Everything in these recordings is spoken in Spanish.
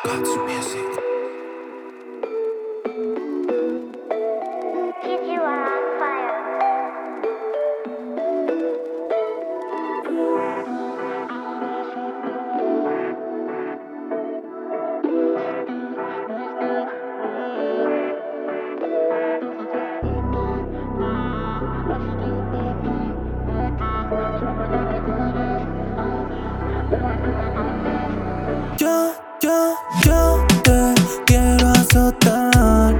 God's music. Kids, you are on fire. Yo te quiero azotar.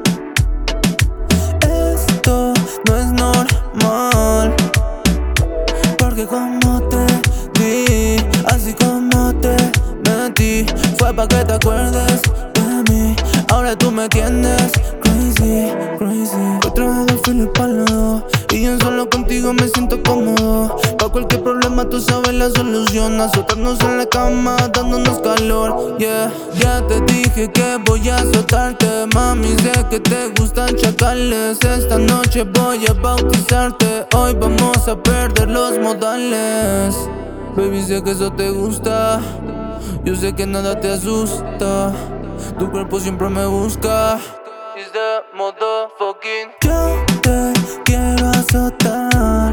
Esto no es normal, porque como te di, así como te metí, fue pa' que te acuerdes de mí. Ahora tú me tienes crazy, crazy. Otra vez el feeling pa'l y yo solo contigo me siento cómodo. Pa' cualquier problema tú sabes la solución. Azotarnos en la cama, dándonos calor. Yeah, ya te dije que voy a azotarte. Mami, sé que te gustan chacales. Esta noche voy a bautizarte. Hoy vamos a perder los modales. Baby, sé que eso te gusta. Yo sé que nada te asusta. Tu cuerpo siempre me busca. It's the motherfucking. Yo te quiero azotar.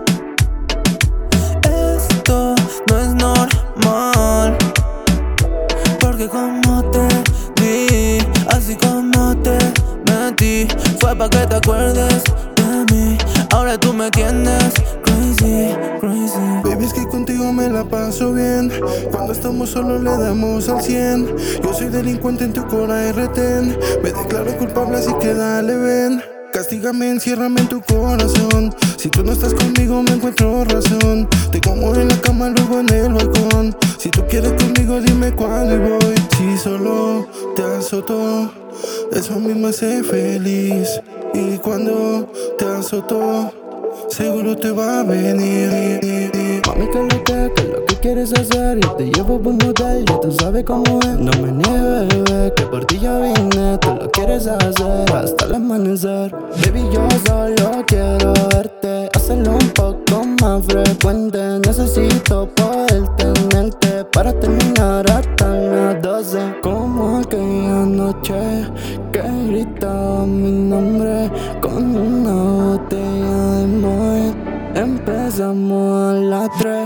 Esto no es normal, porque como te di, así como te metí, fue pa' que te acuerdes de mí. Ahora tú me tienes crazy, crazy. Baby, es que contigo me la paso bien. Cuando estamos solos le damos al 100. Yo soy delincuente en tu cora y retén. Me declaro culpable así que dale, ven. Castígame, enciérrame en tu corazón. Si tú no estás conmigo me encuentro razón. Te como en la cama, luego en el balcón. Si tú quieres conmigo dime cuándo y voy. Si solo te azoto, eso a mí me hace feliz. Y cuando te azoto, seguro te va a venir. Mami, ¿qué es lo que quieres hacer? Yo te llevo por un motel, ya tú sabes cómo es. No me niegues, bebé, que por ti ya vine. Tú lo quieres hacer hasta el amanecer. Baby, yo solo quiero verte, hacerlo un poco más frecuente. Necesito poder tenerte para terminar hasta las 12. Como aquella noche que gritaba mi nombre con una botella de Moet. Empezamos a las 3.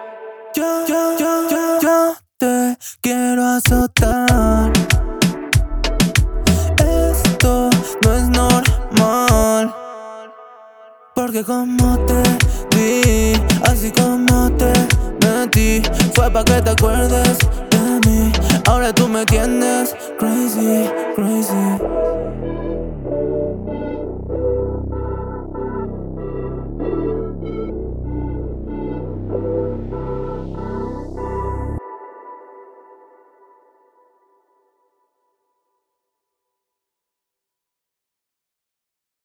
Yo te quiero azotar. Esto no es normal, porque como te di, así como te metí, fue pa' que te acuerdes de mí. Ahora tú me tienes crazy, crazy.